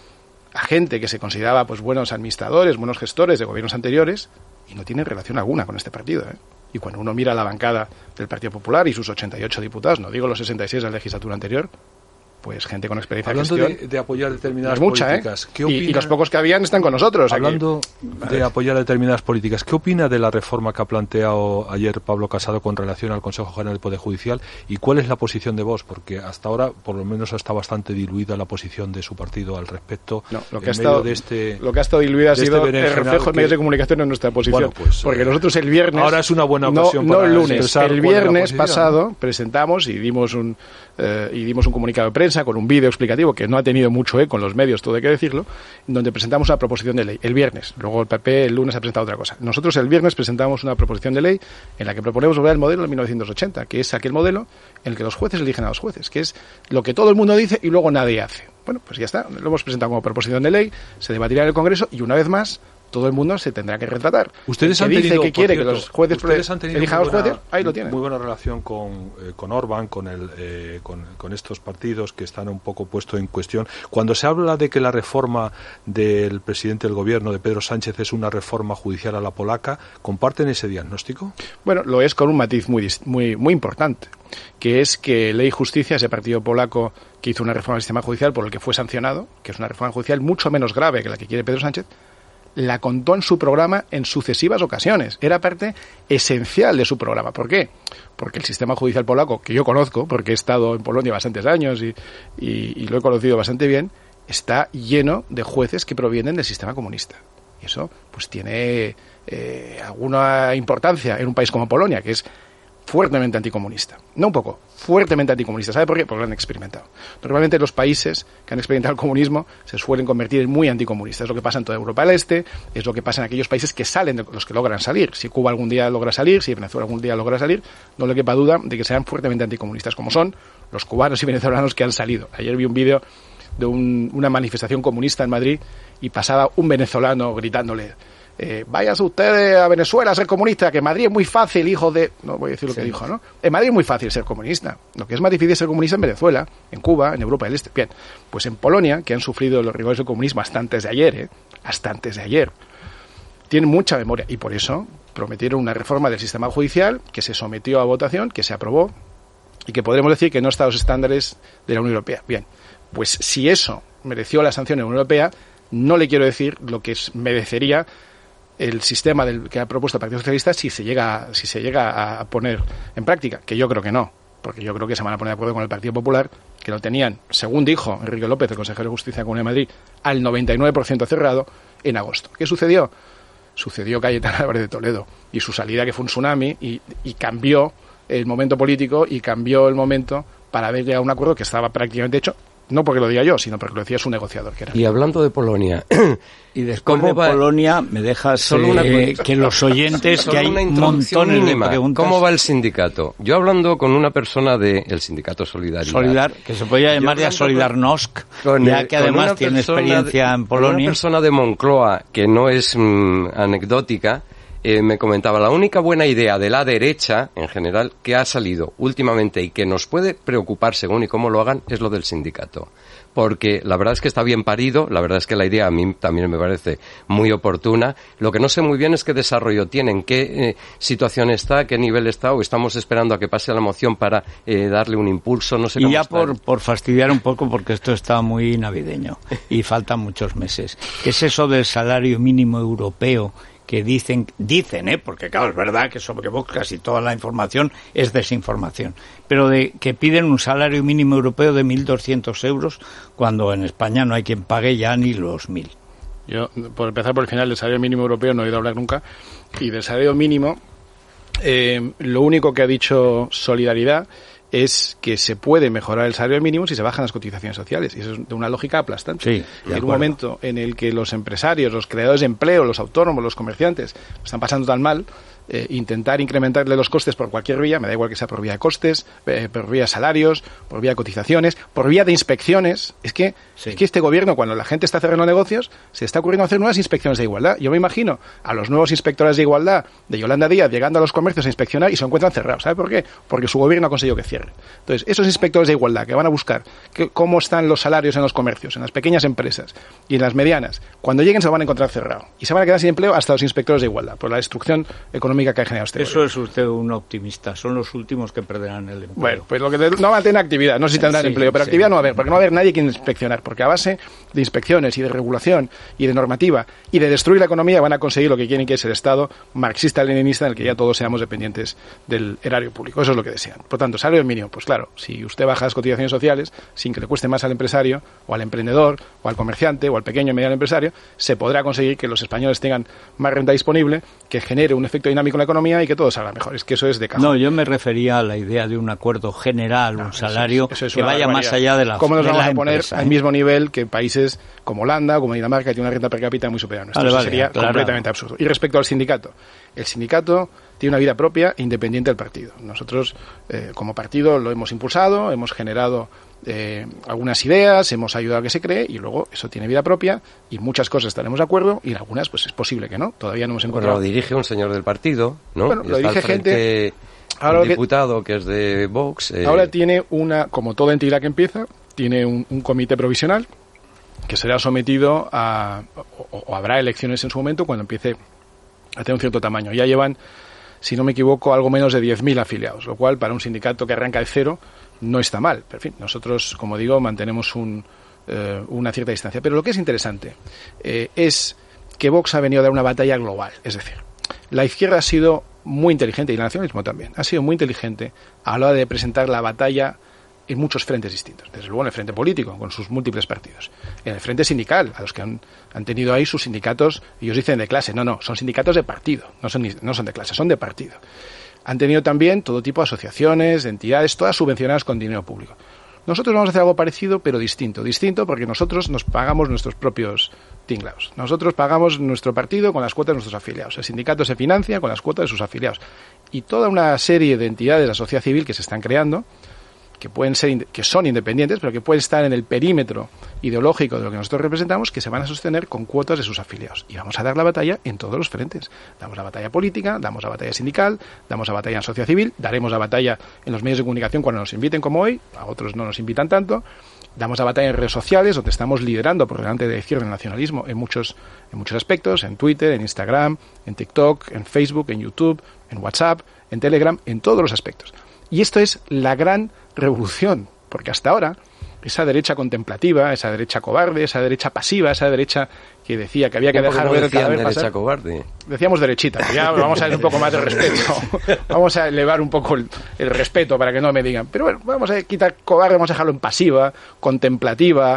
a gente que se consideraba pues buenos administradores, buenos gestores de gobiernos anteriores y no tienen relación alguna con este partido. Y cuando uno mira la bancada del Partido Popular y sus 88 diputados, no digo los 66 de la legislatura anterior, pues gente con experiencia hablando de gestión. de apoyar determinadas mucha, políticas. ¿Qué opina, y los pocos que habían están con nosotros. Hablando de apoyar determinadas políticas, ¿qué opina de la reforma que ha planteado ayer Pablo Casado con relación al Consejo General del Poder Judicial y cuál es la posición de Vox? Porque hasta ahora, por lo menos, está bastante diluida la posición de su partido al respecto. No, lo que ha estado diluida ha sido el reflejo en medios de comunicación en nuestra posición. Bueno, pues, porque nosotros el viernes... Ahora es una buena ocasión no para el lunes, el viernes pasado presentamos y dimos un comunicado de prensa con un vídeo explicativo que no ha tenido mucho eco en los medios, todo hay que decirlo, donde presentamos una proposición de ley el viernes. Luego el PP el lunes ha presentado otra cosa. Nosotros el viernes presentamos una proposición de ley en la que proponemos volver al modelo de 1980, que es aquel modelo en el que los jueces eligen a los jueces, que es lo que todo el mundo dice y luego nadie hace. Bueno, pues ya está, lo hemos presentado como proposición de ley, se debatirá en el Congreso y una vez más todo el mundo se tendrá que retratar. Ustedes han tenido, que quiere que los jueces elijan a los jueces, ahí lo tienen. Muy buena relación con Orbán, con estos partidos que están un poco puestos en cuestión. Cuando se habla de que la reforma del presidente del gobierno, de Pedro Sánchez, es una reforma judicial a la polaca, ¿comparten ese diagnóstico? Bueno, lo es con un matiz muy importante, que es que Ley y Justicia, ese partido polaco que hizo una reforma del sistema judicial por el que fue sancionado, que es una reforma judicial mucho menos grave que la que quiere Pedro Sánchez, la contó en su programa en sucesivas ocasiones. Era parte esencial de su programa. ¿Por qué? Porque el sistema judicial polaco, que yo conozco, porque he estado en Polonia bastantes años y lo he conocido bastante bien, está lleno de jueces que provienen del sistema comunista. Y eso pues tiene alguna importancia en un país como Polonia, que es fuertemente anticomunista. No un poco, fuertemente anticomunista. ¿Sabe por qué? Porque lo han experimentado. Normalmente los países que han experimentado el comunismo se suelen convertir en muy anticomunistas. Es lo que pasa en toda Europa del Este, es lo que pasa en aquellos países que salen, de los que logran salir. Si Cuba algún día logra salir, si Venezuela algún día logra salir, no le quepa duda de que sean fuertemente anticomunistas, como son los cubanos y venezolanos que han salido. Ayer vi un vídeo de una manifestación comunista en Madrid y pasaba un venezolano gritándole: váyase ustedes a Venezuela a ser comunista, que en Madrid es muy fácil, hijo de... No voy a decir lo que dijo, ¿no? En Madrid es muy fácil ser comunista. Lo que es más difícil es ser comunista en Venezuela, en Cuba, en Europa del Este. Bien, pues en Polonia, que han sufrido los rigores del comunismo hasta antes de ayer, tienen mucha memoria. Y por eso prometieron una reforma del sistema judicial que se sometió a votación, que se aprobó y que podremos decir que no está a los estándares de la Unión Europea. Bien, pues si eso mereció la sanción en la Unión Europea, no le quiero decir lo que merecería el sistema que ha propuesto el Partido Socialista si se llega a poner en práctica, que yo creo que no, porque yo creo que se van a poner de acuerdo con el Partido Popular, que lo tenían, según dijo Enrique López, el consejero de Justicia de la Comunidad de Madrid, al 99% cerrado en agosto. ¿Qué sucedió? Sucedió Cayetano Álvarez de Toledo y su salida, que fue un tsunami, y cambió el momento político y cambió el momento para haber llegado a un acuerdo que estaba prácticamente hecho. No porque lo diga yo, sino porque lo decía su negociador. Que era. Y hablando de Polonia... Y después de Polonia, me dejas solo que los oyentes, que hay montones de preguntas. ¿Cómo va el sindicato? Yo hablando con una persona del sindicato Solidaridad. Que se podría llamar ya Solidarnosc, ya que además tiene experiencia en Polonia. Una persona de Moncloa, que no es anecdótica, me comentaba, la única buena idea de la derecha, en general, que ha salido últimamente y que nos puede preocupar según y cómo lo hagan, es lo del sindicato. Porque la verdad es que está bien parido, la verdad es que la idea a mí también me parece muy oportuna. Lo que no sé muy bien es qué desarrollo tienen, qué situación está, qué nivel está, o estamos esperando a que pase la moción para darle un impulso, no sé cómo. Y ya por fastidiar un poco, porque esto está muy navideño y faltan muchos meses. ¿Qué es eso del salario mínimo europeo? Que dicen, porque claro, es verdad que sobre Vox casi toda la información es desinformación, pero que piden un salario mínimo europeo de 1.200 euros, cuando en España no hay quien pague ya ni los 1.000. Yo, por empezar por el final, del salario mínimo europeo no he oído hablar nunca, y del salario mínimo, lo único que ha dicho Solidaridad es que se puede mejorar el salario mínimo si se bajan las cotizaciones sociales. Y eso es de una lógica aplastante. Sí, en un momento en el que los empresarios, los creadores de empleo, los autónomos, los comerciantes, están pasando tan mal, intentar incrementarle los costes por cualquier vía, me da igual que sea por vía de costes, por vía de salarios, por vía de cotizaciones, por vía de inspecciones. Es que este gobierno, cuando la gente está cerrando negocios, se está ocurriendo hacer nuevas inspecciones de igualdad. Yo me imagino a los nuevos inspectores de igualdad de Yolanda Díaz llegando a los comercios a inspeccionar y se encuentran cerrados. ¿Sabe por qué? Porque su gobierno ha conseguido que cierre. Entonces, esos inspectores de igualdad que van a buscar cómo están los salarios en los comercios, en las pequeñas empresas y en las medianas, cuando lleguen se lo van a encontrar cerrado. Y se van a quedar sin empleo hasta los inspectores de igualdad, por la destrucción económica que ha generado este Eso gobierno. Es usted un optimista. Son los últimos que perderán el empleo. Bueno, pues lo que no va a tener actividad. No sé si tendrán empleo, pero actividad no va a haber, porque no va a haber nadie quien inspeccionar. Porque a base de inspecciones y de regulación y de normativa y de destruir la economía van a conseguir lo que quieren, que es el Estado marxista-leninista en el que ya todos seamos dependientes del erario público. Eso es lo que desean. Por tanto, salario mínimo, pues claro, si usted baja las cotizaciones sociales sin que le cueste más al empresario o al emprendedor o al comerciante o al pequeño y mediano empresario, se podrá conseguir que los españoles tengan más renta disponible, que genere un efecto dinámico en la economía y que todo salga mejor. Es que eso es de cajón. No, yo me refería a la idea de un acuerdo general, un salario eso es que vaya más allá de la ¿Cómo nos vamos a poner empresa, al mismo nivel que países como Holanda o como Dinamarca, que tiene una renta per cápita muy superior a nuestra? Eso sería completamente absurdo. Y respecto al sindicato, el sindicato tiene una vida propia e independiente del partido. Nosotros, como partido, lo hemos impulsado, hemos generado algunas ideas, hemos ayudado a que se cree y luego eso tiene vida propia y muchas cosas estaremos de acuerdo y en algunas pues es posible que no. Todavía no hemos encontrado. Bueno, lo dirige un señor del partido, ¿no? Bueno, lo dirige gente... Un diputado que es de Vox. Ahora tiene como toda entidad que empieza, tiene un comité provisional que será sometido o habrá elecciones en su momento cuando empiece a tener un cierto tamaño. Ya llevan, si no me equivoco, algo menos de 10.000 afiliados, lo cual para un sindicato que arranca de cero no está mal. Pero, en fin, nosotros, como digo, mantenemos una cierta distancia. Pero lo que es interesante es que Vox ha venido a dar una batalla global. Es decir, la izquierda ha sido muy inteligente, y el nacionalismo también, ha sido muy inteligente a la hora de presentar la batalla en muchos frentes distintos. Desde luego en el frente político, con sus múltiples partidos. En el frente sindical, a los que han tenido ahí sus sindicatos, ellos dicen de clase. No, son sindicatos de partido, no son de clase, son de partido. Han tenido también todo tipo de asociaciones, de entidades, todas subvencionadas con dinero público. Nosotros vamos a hacer algo parecido, pero distinto. Distinto porque nosotros nos pagamos nuestros propios tinglaos. Nosotros pagamos nuestro partido con las cuotas de nuestros afiliados. El sindicato se financia con las cuotas de sus afiliados. Y toda una serie de entidades de la sociedad civil que se están creando, que son independientes, pero que pueden estar en el perímetro ideológico de lo que nosotros representamos, que se van a sostener con cuotas de sus afiliados. Y vamos a dar la batalla en todos los frentes. Damos la batalla política, damos la batalla sindical, damos la batalla en sociedad civil, daremos la batalla en los medios de comunicación cuando nos inviten como hoy, a otros no nos invitan tanto. Damos la batalla en redes sociales, donde estamos liderando por delante de la izquierda y el nacionalismo en muchos aspectos, en Twitter, en Instagram, en TikTok, en Facebook, en YouTube, en WhatsApp, en Telegram, en todos los aspectos. Y esto es la gran revolución, porque hasta ahora esa derecha contemplativa, esa derecha cobarde, esa derecha pasiva, esa derecha que decía que había que dejar ver cada vez pasar. Cobarde. Decíamos derechita, pero ya vamos a ver un poco más de respeto. Vamos a elevar un poco el respeto para que no me digan. Pero bueno, vamos a quitar cobarde, vamos a dejarlo en pasiva, contemplativa,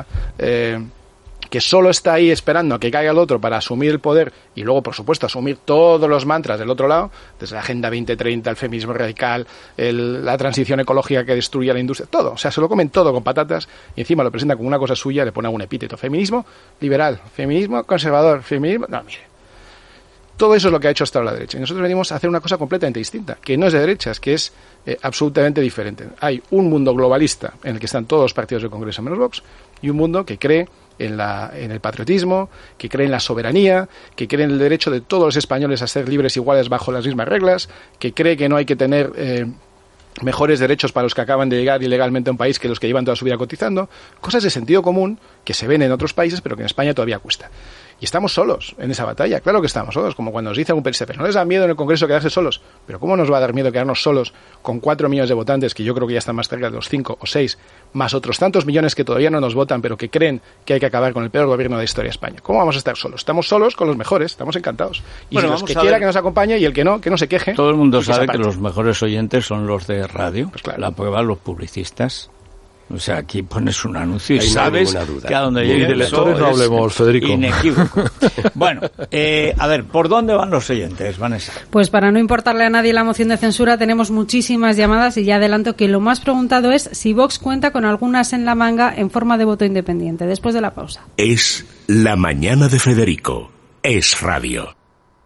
que solo está ahí esperando a que caiga el otro para asumir el poder y luego, por supuesto, asumir todos los mantras del otro lado, desde la Agenda 2030, el feminismo radical, la transición ecológica que destruye la industria, todo. O sea, se lo comen todo con patatas y encima lo presenta como una cosa suya, le pone algún epíteto. Feminismo liberal, feminismo conservador, feminismo... No, mire. Todo eso es lo que ha hecho hasta ahora la derecha. Y nosotros venimos a hacer una cosa completamente distinta, que no es de derechas, que es absolutamente diferente. Hay un mundo globalista en el que están todos los partidos del Congreso menos Vox y un mundo que cree en el patriotismo, que cree en la soberanía, que cree en el derecho de todos los españoles a ser libres iguales bajo las mismas reglas, que cree que no hay que tener mejores derechos para los que acaban de llegar ilegalmente a un país que los que llevan toda su vida cotizando, cosas de sentido común que se ven en otros países pero que en España todavía cuesta. Y estamos solos en esa batalla, claro que estamos solos, como cuando nos dice algún periodista, pero no les da miedo en el Congreso quedarse solos, pero ¿cómo nos va a dar miedo quedarnos solos con 4 millones de votantes, que yo creo que ya están más cerca de los 5 o 6, más otros tantos millones que todavía no nos votan, pero que creen que hay que acabar con el peor gobierno de la historia de España? ¿Cómo vamos a estar solos? Estamos solos con los mejores, estamos encantados. Y bueno, si los que quiera que nos acompañe y el que no se queje. Todo el mundo sabe que los mejores oyentes son los de radio, pues claro. La prueba los publicistas. O sea, aquí pones un anuncio y ahí sabes no que a donde llegue y de lectores no hablemos, Federico. Inequívoco. Bueno, a ver, ¿por dónde van los oyentes, Vanessa? Pues para no importarle a nadie la moción de censura, tenemos muchísimas llamadas y ya adelanto que lo más preguntado es si Vox cuenta con algunas en la manga en forma de voto independiente. Después de la pausa. Es La Mañana de Federico. Es radio.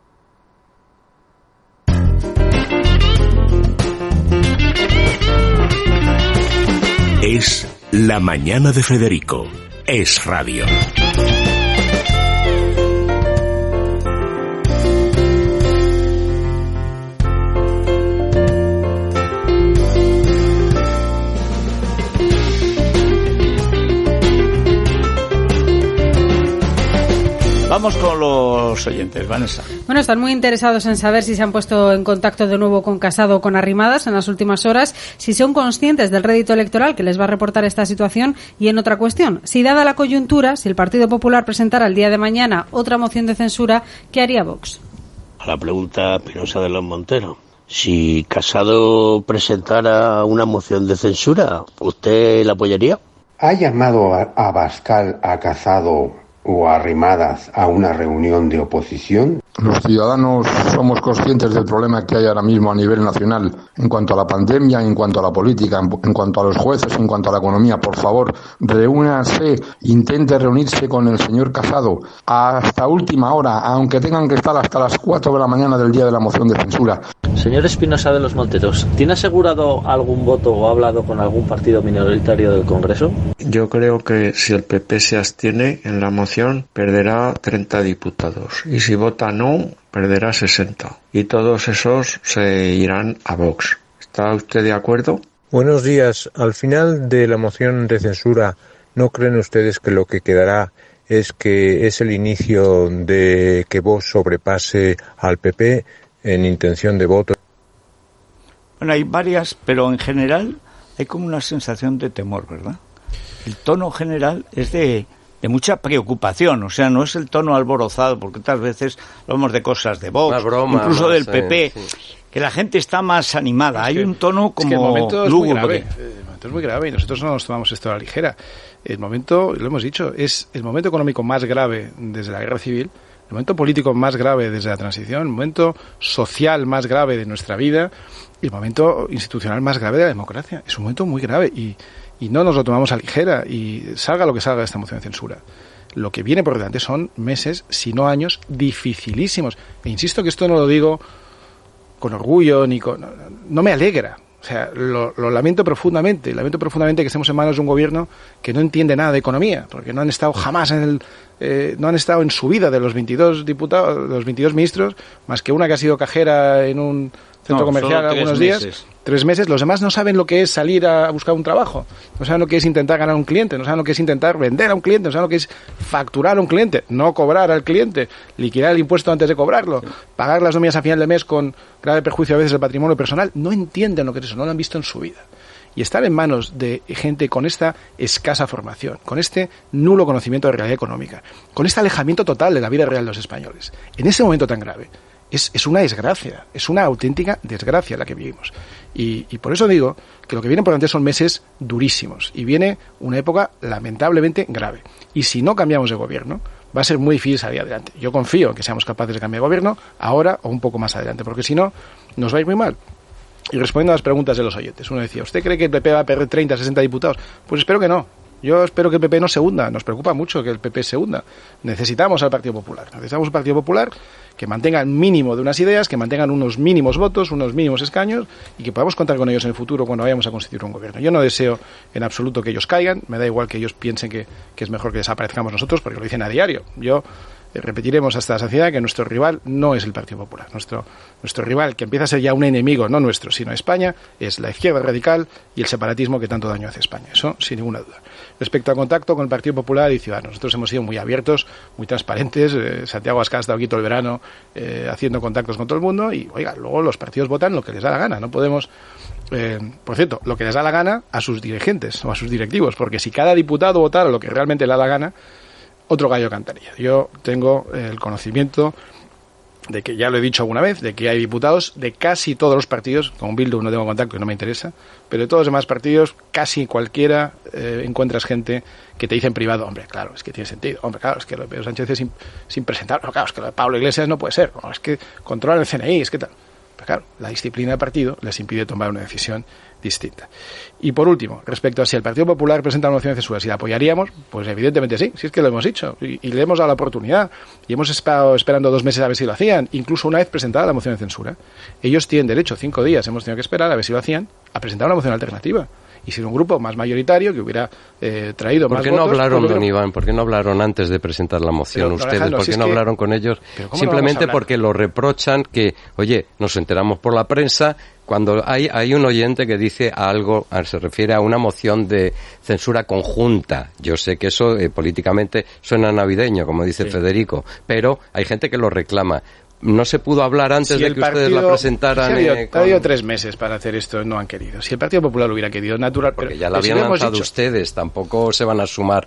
Es La Mañana de Federico. Es radio. Vamos con los oyentes, Vanessa. Bueno, están muy interesados en saber si se han puesto en contacto de nuevo con Casado o con Arrimadas en las últimas horas, si son conscientes del rédito electoral que les va a reportar esta situación y en otra cuestión, si dada la coyuntura, si el Partido Popular presentara el día de mañana otra moción de censura, ¿qué haría Vox? A la pregunta Pinoza de los Monteros. Si Casado presentara una moción de censura, ¿usted la apoyaría? ¿Ha llamado a Abascal, a Casado o a Arrimadas a una reunión de oposición? Los ciudadanos somos conscientes del problema que hay ahora mismo a nivel nacional en cuanto a la pandemia, en cuanto a la política, en cuanto a los jueces, en cuanto a la economía. Por favor, reúnanse, intente reunirse con el señor Casado hasta última hora, aunque tengan que estar hasta las 4 de la mañana del día de la moción de censura. Señor Espinosa de los Monteros, ¿tiene asegurado algún voto o ha hablado con algún partido minoritario del Congreso? Yo creo que si el PP se abstiene en la moción, perderá 30 diputados. Y si vota no, perderá 60. Y todos esos se irán a Vox. ¿Está usted de acuerdo? Buenos días. Al final de la moción de censura, ¿no creen ustedes que lo que quedará es el inicio de que Vox sobrepase al PP en intención de voto? Bueno, hay varias, pero en general hay como una sensación de temor, ¿verdad? El tono general es de mucha preocupación, o sea, no es el tono alborozado, porque otras veces hablamos de cosas de Vox, broma, incluso del PP, sí. Que la gente está más animada, hay un tono como el momento es muy lúgubre. El momento es muy grave y nosotros no nos tomamos esto a la ligera. El momento, lo hemos dicho, es el momento económico más grave desde la guerra civil, el momento político más grave desde la transición, el momento social más grave de nuestra vida y el momento institucional más grave de la democracia. Es un momento muy grave y no nos lo tomamos a ligera, y salga lo que salga de esta moción de censura. Lo que viene por delante son meses, si no años, dificilísimos. E insisto que esto no lo digo con orgullo, no me alegra. O sea, lo lamento profundamente que estemos en manos de un gobierno que no entiende nada de economía, porque no han estado jamás no han estado en su vida de los 22 diputados, de los 22 ministros, más que una que ha sido cajera en un centro comercial algunos días. 3 meses. Los demás no saben lo que es salir a buscar un trabajo, no saben lo que es intentar ganar a un cliente, no saben lo que es intentar vender a un cliente, no saben lo que es facturar a un cliente, no cobrar al cliente, liquidar el impuesto antes de cobrarlo, pagar las nóminas a final de mes con grave perjuicio a veces del patrimonio personal. No entienden lo que es eso, no lo han visto en su vida. Y estar en manos de gente con esta escasa formación, con este nulo conocimiento de realidad económica, con este alejamiento total de la vida real de los españoles, en ese momento tan grave, es una desgracia, es una auténtica desgracia la que vivimos. Y por eso digo que lo que viene por delante son meses durísimos y viene una época lamentablemente grave. Y si no cambiamos de gobierno, va a ser muy difícil salir adelante. Yo confío en que seamos capaces de cambiar de gobierno ahora o un poco más adelante, porque si no, nos va a ir muy mal. Y respondiendo a las preguntas de los oyentes, uno decía, ¿usted cree que el PP va a perder 30, 60 diputados? Pues espero que no. Yo espero que el PP no se hunda. Nos preocupa mucho que el PP se hunda. Necesitamos al Partido Popular. Necesitamos un Partido Popular que mantenga el mínimo de unas ideas, que mantengan unos mínimos votos, unos mínimos escaños y que podamos contar con ellos en el futuro cuando vayamos a constituir un gobierno. Yo no deseo en absoluto que ellos caigan. Me da igual que ellos piensen que es mejor que desaparezcamos nosotros, porque lo dicen a diario. Yo repetiremos hasta la saciedad que nuestro rival no es el Partido Popular. Nuestro rival, que empieza a ser ya un enemigo, no nuestro, sino España, es la izquierda radical y el separatismo que tanto daño hace a España. Eso sin ninguna duda. Respecto al contacto con el Partido Popular y Ciudadanos, nosotros hemos sido muy abiertos, muy transparentes. Santiago Abascal ha estado aquí todo el verano haciendo contactos con todo el mundo y, oiga, luego los partidos votan lo que les da la gana. No podemos... por cierto, lo que les da la gana a sus dirigentes o a sus directivos, porque si cada diputado votara lo que realmente le da la gana, otro gallo cantaría. Yo tengo el conocimiento de que, ya lo he dicho alguna vez, de que hay diputados de casi todos los partidos, con Bildu no tengo contacto, que no me interesa, pero de todos los demás partidos, casi cualquiera, encuentras gente que te dice en privado, hombre, claro, es que tiene sentido, hombre, claro, es que lo de Pedro Sánchez es sin presentar, no, claro, es que lo de Pablo Iglesias no puede ser, no, es que controlan el CNI, es que tal. Pero claro, la disciplina del partido les impide tomar una decisión distinta. Y por último, respecto a si el Partido Popular presenta una moción de censura, si la apoyaríamos, pues evidentemente sí, si es que lo hemos dicho y le hemos dado la oportunidad y hemos estado esperando 2 meses a ver si lo hacían, incluso una vez presentada la moción de censura. Ellos tienen derecho, 5 días hemos tenido que esperar a ver si lo hacían, a presentar una moción alternativa. Y si era un grupo más mayoritario que hubiera traído más votos... ¿Por qué no hablaron, don Iván? ¿Por qué no hablaron antes de presentar la moción ustedes? ¿Por qué no hablaron con ellos? Simplemente porque lo reprochan que, oye, nos enteramos por la prensa... Cuando hay un oyente que dice algo, se refiere a una moción de censura conjunta. Yo sé que eso políticamente suena navideño, como dice Federico, pero hay gente que lo reclama. ¿No se pudo hablar antes de que ustedes la presentaran? Ha habido 3 meses para hacer esto, no han querido. Si el Partido Popular lo hubiera querido, natural... Porque ya la habían lanzado ustedes, tampoco se van a sumar.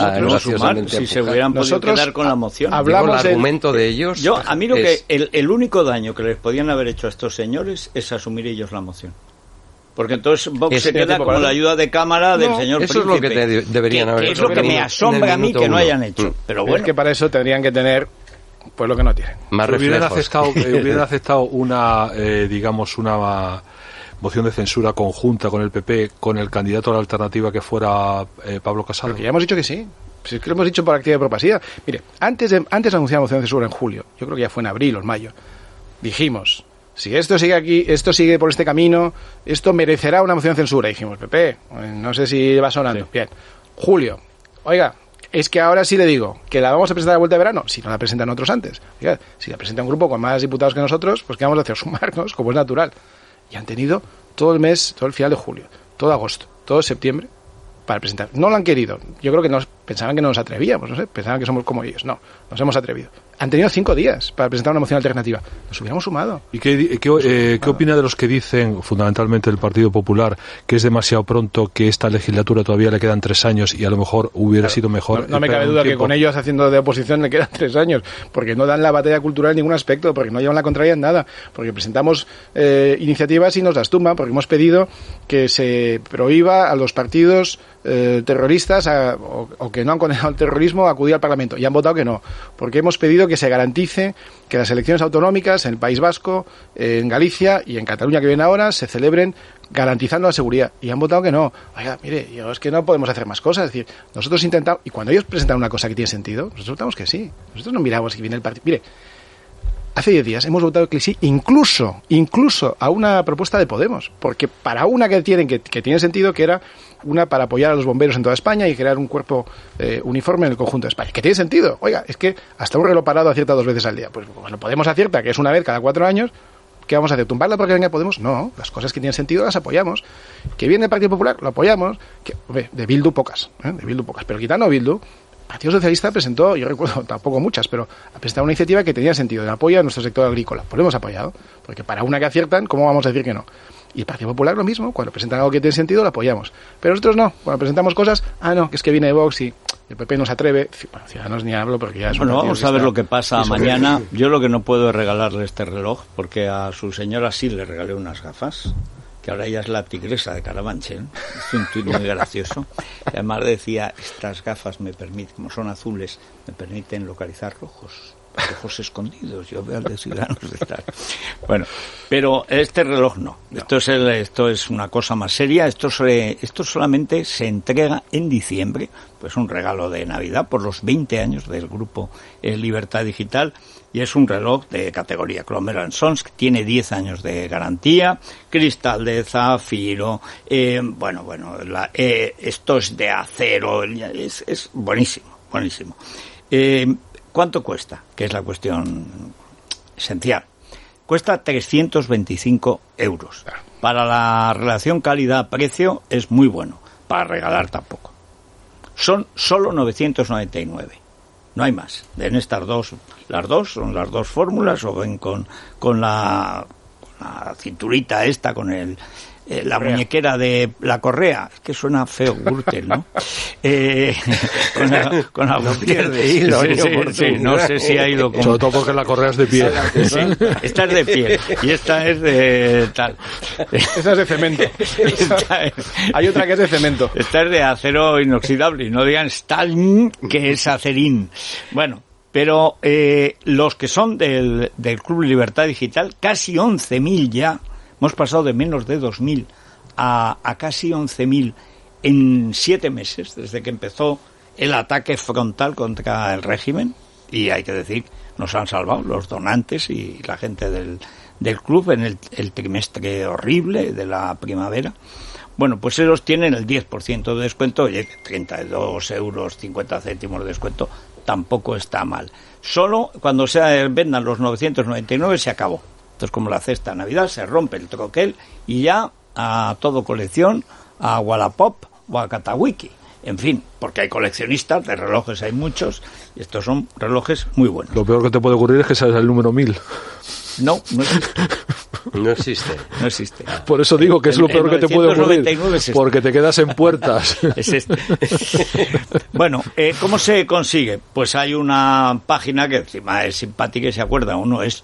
Si se hubieran podido quedar con la moción. Hablamos el argumento de ellos. A mí el único daño que les podían haber hecho a estos señores es asumir ellos la moción. Porque entonces Vox se queda con la ayuda de cámara del señor Príncipe. Eso es lo que deberían haber hecho. Es lo que me asombra a mí que no hayan hecho. Pero bueno. Es que para eso tendrían que tener... pues lo que no tienen. Hubieran aceptado una, digamos, una moción de censura conjunta con el PP, con el candidato a la alternativa que fuera Pablo Casado. Porque ya hemos dicho que sí. Pues es que lo hemos dicho por activa y por pasiva. Mire, antes de anunciar la moción de censura en julio, yo creo que ya fue en abril o en mayo, dijimos, si esto sigue aquí, esto sigue por este camino, esto merecerá una moción de censura. Y dijimos, PP, no sé si va sonando. Sí. Bien. Julio, oiga, es que ahora sí le digo que la vamos a presentar a vuelta de verano, si no la presentan otros antes. Oiga, si la presenta un grupo con más diputados que nosotros, pues ¿qué vamos a hacer? Sumarnos, como es natural. Y han tenido todo el mes, todo el final de julio, todo agosto, todo septiembre para presentar. No lo han querido. Yo creo que pensaban que no nos atrevíamos, no sé, pensaban que somos como ellos. No, nos hemos atrevido. Han tenido 5 días para presentar una moción alternativa. Nos hubiéramos sumado. ¿Y qué opina de los que dicen, fundamentalmente el Partido Popular, que es demasiado pronto, que esta legislatura todavía le quedan 3 años y a lo mejor hubiera sido mejor? No me cabe duda que con ellos haciendo de oposición le quedan 3 años, porque no dan la batalla cultural en ningún aspecto, porque no llevan la contraria en nada, porque presentamos iniciativas y nos las tumban, porque hemos pedido que se prohíba a los partidos terroristas o que no han condenado el terrorismo a acudir al Parlamento, y han votado que no, porque hemos pedido que se garantice que las elecciones autonómicas en el País Vasco, en Galicia y en Cataluña que vienen ahora se celebren garantizando la seguridad, y han votado que no. Oiga, mire, es que no podemos hacer más cosas. Es decir, nosotros intentamos, y cuando ellos presentan una cosa que tiene sentido, nosotros votamos que sí. Nosotros no miramos si viene el partido. Mire, hace 10 días hemos votado que sí, incluso a una propuesta de Podemos, porque para una que tiene sentido, que era una para apoyar a los bomberos en toda España y crear un cuerpo uniforme en el conjunto de España, que tiene sentido. Oiga, es que hasta un reloj parado acierta 2 veces al día. Pues bueno, Podemos acierta, que es una vez cada 4 años, ¿qué vamos a hacer? ¿Tumbarla porque venga Podemos? No, las cosas que tienen sentido las apoyamos. ¿Que viene el Partido Popular? Lo apoyamos. De Bildu pocas, pero quitando Bildu, el Partido Socialista presentó, yo recuerdo, tampoco muchas, pero ha presentado una iniciativa que tenía sentido, de apoyo a nuestro sector agrícola. Pues lo hemos apoyado, porque para una que aciertan, ¿cómo vamos a decir que no? Y el Partido Popular lo mismo, cuando presentan algo que tiene sentido, lo apoyamos. Pero nosotros no, cuando presentamos cosas, no, que es que viene de Vox y el PP no se atreve. Bueno, Ciudadanos ni hablo porque ya es un... Bueno, vamos a ver lo que pasa mañana. Yo lo que no puedo es regalarle este reloj, porque a su señora sí le regalé unas gafas, que ahora ella es la tigresa de Carabanchel, es un tuit muy gracioso. Y además decía, estas gafas me permiten, como son azules, me permiten localizar rojos escondidos. Yo veo al de Ciudadanos de estar. Bueno, pero este reloj no. Esto es una cosa más seria. Esto solamente se entrega en diciembre, pues un regalo de Navidad por los 20 años del grupo Libertad Digital. Y es un reloj de categoría Clomer & Sons, que tiene 10 años de garantía, cristal de zafiro, esto es de acero, es buenísimo. ¿Cuánto cuesta? Que es la cuestión esencial. Cuesta 325 euros. Para la relación calidad-precio es muy bueno. Para regalar tampoco. Son solo 999. No hay más. Deben estar las dos son las dos fórmulas, o ven con la cinturita esta, con la muñequera de la correa. Es que suena feo, Gürtel, ¿no? Con la pierde hilo. Sí, no sé si ha ido con... Sobre todo porque la correa es de piel. Esta es de piel y esta es de tal. Esa es de cemento. Hay otra que es de cemento. Esta es de acero inoxidable, y no digan Stalin, que es acerín. Bueno, pero los que son del Club Libertad Digital, casi 11.000 ya. Hemos pasado de menos de 2.000 a casi 11.000 en 7 meses, desde que empezó el ataque frontal contra el régimen. Y hay que decir, nos han salvado los donantes y la gente del club en el trimestre horrible de la primavera. Bueno, pues ellos tienen el 10% de descuento. Oye, 32 euros 50 céntimos de descuento tampoco está mal. Solo cuando se vendan los 999 se acabó. Entonces, como la cesta de Navidad, se rompe el troquel y ya a todo colección, a Wallapop o a Katawiki. En fin, porque hay coleccionistas de relojes, hay muchos, y estos son relojes muy buenos. Lo peor que te puede ocurrir es que seas el número 1000. No existe. No existe. Por eso digo que es lo peor que te puede ocurrir, porque te quedas en puertas. Es este. Bueno, ¿cómo se consigue? Pues hay una página que encima es simpática y se acuerda. Uno es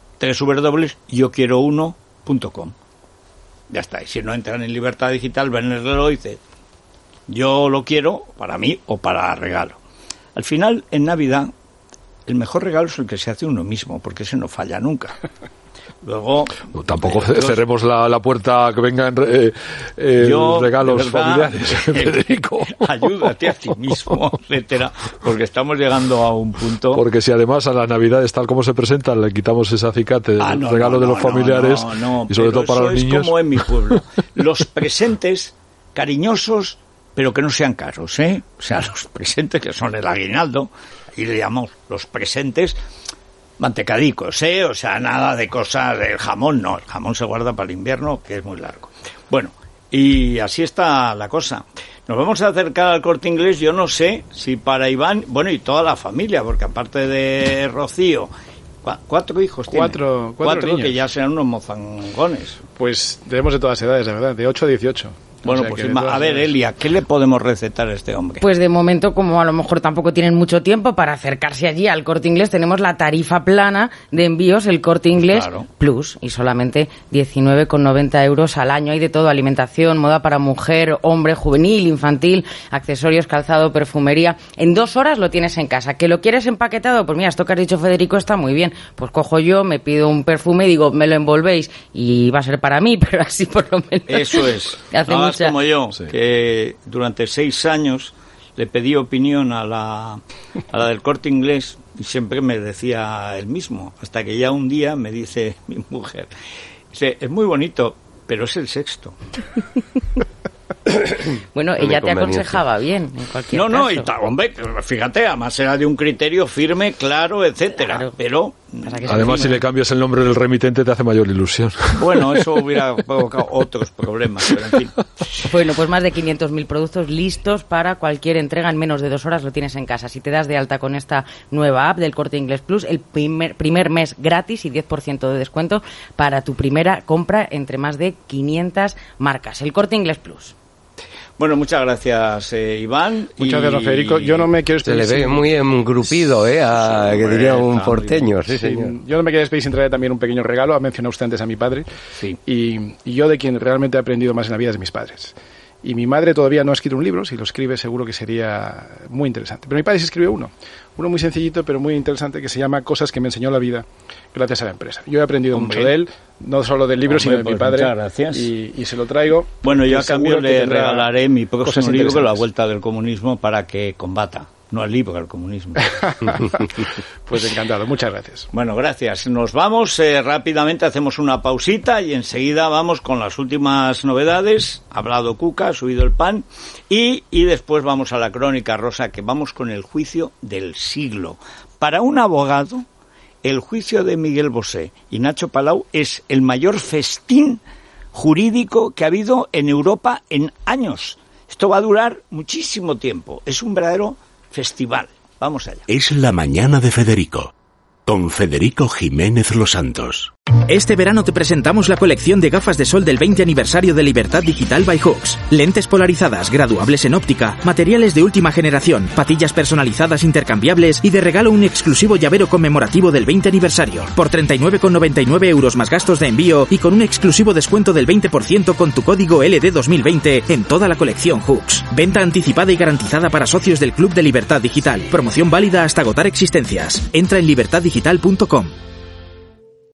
www.yoquierouno.com. Ya está. Y si no entran en Libertad Digital, ven el reloj y dicen, yo lo quiero para mí o para regalo. Al final, en Navidad, el mejor regalo es el que se hace uno mismo, porque ese no falla nunca. Luego, tampoco cerremos la puerta que vengan regalos familiares, Federico. Ayúdate a ti mismo, etcétera, porque estamos llegando a un punto. Porque si además a las Navidades, tal como se presentan, le quitamos ese acicate del regalo de los familiares, y sobre todo para los niños. Es como en mi pueblo. Los presentes cariñosos, pero que no sean caros, ¿eh? O sea, los presentes que son el aguinaldo, y le llamamos los presentes mantecadicos, o sea, nada de cosas del jamón, no, el jamón se guarda para el invierno, que es muy largo. Bueno, y así está la cosa. Nos vamos a acercar al Corte Inglés, yo no sé si para Iván, bueno, y toda la familia, porque aparte de Rocío, 4 hijos tiene. Cuatro que ya serán unos mozangones. Pues tenemos de todas edades, de verdad, de 8 a 18. Bueno, o sea, pues a ver, Elia, ¿qué le podemos recetar a este hombre? Pues de momento, como a lo mejor tampoco tienen mucho tiempo para acercarse allí al Corte Inglés, tenemos la tarifa plana de envíos, el Corte Inglés Plus, y solamente 19,90 euros al año. Hay de todo: alimentación, moda para mujer, hombre, juvenil, infantil, accesorios, calzado, perfumería. En 2 horas lo tienes en casa. ¿Que lo quieres empaquetado? Pues mira, esto que has dicho, Federico, está muy bien. Pues cojo yo, me pido un perfume y digo, me lo envolvéis, y va a ser para mí, pero así por lo menos. Eso es. Como yo, que durante 6 años le pedí opinión a la del Corte Inglés Y siempre me decía el mismo, hasta que ya un día me dice mi mujer, dice, es muy bonito, pero es el sexto. Bueno, ella te aconsejaba bien, en cualquier caso. No, y hombre, fíjate, además era de un criterio firme, claro, etcétera, claro. Pero... Además, si le cambias el nombre del remitente te hace mayor ilusión. Bueno, eso hubiera provocado otros problemas, pero en fin. Bueno, pues más de 500.000 productos listos para cualquier entrega en menos de 2 horas lo tienes en casa. Si te das de alta con esta nueva app del Corte Inglés Plus, el primer mes gratis y 10% de descuento para tu primera compra entre más de 500 marcas. El Corte Inglés Plus. Bueno, muchas gracias, Iván. Muchas gracias, Federico. Yo no me quiero despedir. Se le ve muy engrupido, que diría un porteño. Sí, señor. Yo no me quiero despedir sin traer también un pequeño regalo. Ha mencionado usted antes a mi padre. Sí. Y yo de quien realmente he aprendido más en la vida es de mis padres. Y mi madre todavía no ha escrito un libro. Si lo escribe, seguro que sería muy interesante. Pero mi padre sí escribió uno muy sencillito, pero muy interesante, que se llama Cosas que me enseñó la vida gracias a la empresa. Yo he aprendido mucho de él, no solo del libro, sino de mi padre. Muchas gracias. Y se lo traigo. Bueno, yo a cambio le regalaré mi próximo libro, La Vuelta del Comunismo, para que combata. No al libro, al comunismo. Pues encantado, muchas gracias. Bueno, gracias. Nos vamos rápidamente, hacemos una pausita y enseguida vamos con las últimas novedades. Ha hablado Cuca, ha subido el pan y después vamos a la crónica rosa, que vamos con el juicio del siglo. Para un abogado, el juicio de Miguel Bosé y Nacho Palau es el mayor festín jurídico que ha habido en Europa en años. Esto va a durar muchísimo tiempo. Es un verdadero festival. Vamos allá. Es la mañana de Federico, con Federico Jiménez Los Santos. Este verano te presentamos la colección de gafas de sol del 20 aniversario de Libertad Digital by Hooks. Lentes polarizadas, graduables en óptica, materiales de última generación, patillas personalizadas intercambiables y de regalo un exclusivo llavero conmemorativo del 20 aniversario. Por 39,99 € más gastos de envío y con un exclusivo descuento del 20% con tu código LD2020 en toda la colección Hooks. Venta anticipada y garantizada para socios del Club de Libertad Digital. Promoción válida hasta agotar existencias. Entra en libertaddigital.com.